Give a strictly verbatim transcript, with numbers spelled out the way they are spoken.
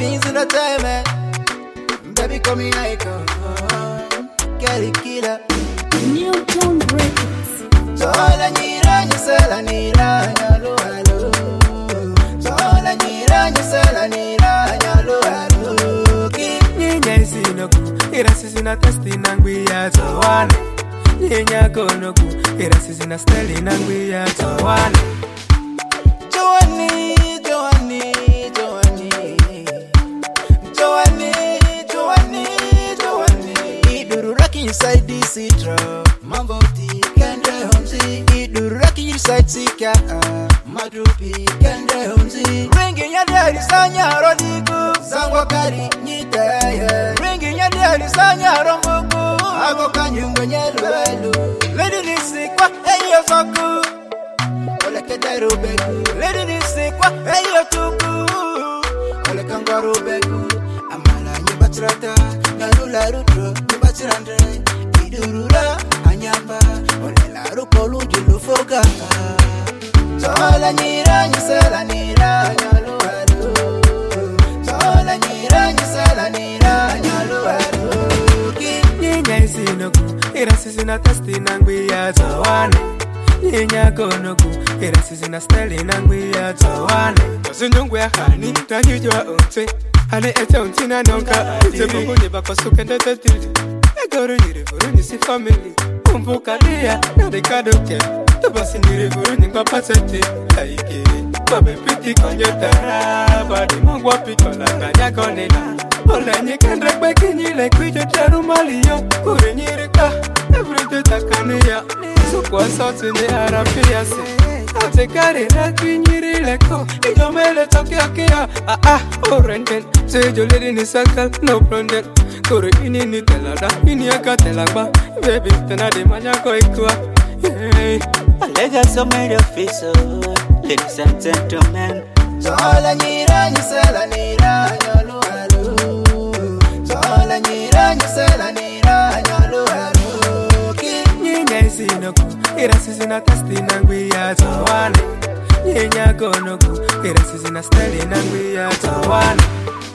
means in the time, eh? Baby, call me icon. Kelly Killer. Newtown Records. Sola nira, nyesela nira, nyalo halo. Sola nira, nyesela nira, nyalo halo. Nyenya isinoku, irasizina testi nangwi ya tawana. Nyenya konoku, irasizina steli nangwi ya tawana. Joanie, Joanie, Joanie. Joanie, Joanie, Joanie. Iduru rocking inside the citra. Mambo ti kende homsi. Iduru rocking inside sika. Madrupi kende homsi. Ringing ya daddy sanya rodiku. Sangwa kari nyita ya. Ringing ya daddy sanya rombuku. Ako kanyungo nyelwelu. Lady nisikwa eyo soku. Ole kedero beku. Lady nisikwa eyo tuku. Ole kangaro beku. Amala nyibatrata. Nalula rutro nyibatrandre. Idurura anyamba. Ole la rukolu jilufoka. Sola nyira nyisela nira nyalu halu. Sola nyira nyisela nira nyalu halu. Nyenya isinoku, irasizina testi nangwi ya tawana. Nyenya konoku, irasizina steli nangwi ya tawana. Kosunyungwe ya hani, tanyujwa unte. Hane echa untina nonka. Zemungu nibako sukende tetili. Egoro nyirifuru nisi family. Umbuka ria, nadikadoke. Tobasi nyirifuru nyingwa patete. Aikiri, babe piti konyotara. Badi mongwa pikola kanya konena. Ole nyikendre kweki nyile kwijo teru maliyo. Kuri nyirika, everyday takaniya. Sukwa sauti ni harapia si. Ate kari rakwi nyirileko. Ijomele toki akia. Ah ah, orenden. Sejo lady ni sakal, no problem. Kuri ini ni telada, ini akatelagba. Baby, tenade manyako ikwa. Yeah. Allegas are made of it, so ladies and gentlemen. Sola nyira nyisela nira nyalu halu. Sola nyira nyisela nira nyalu halu. Nyenya isinoku, irasizina testi nangwi ya tawana. Nyenya konoku, irasizina steli nangwi ya tawana.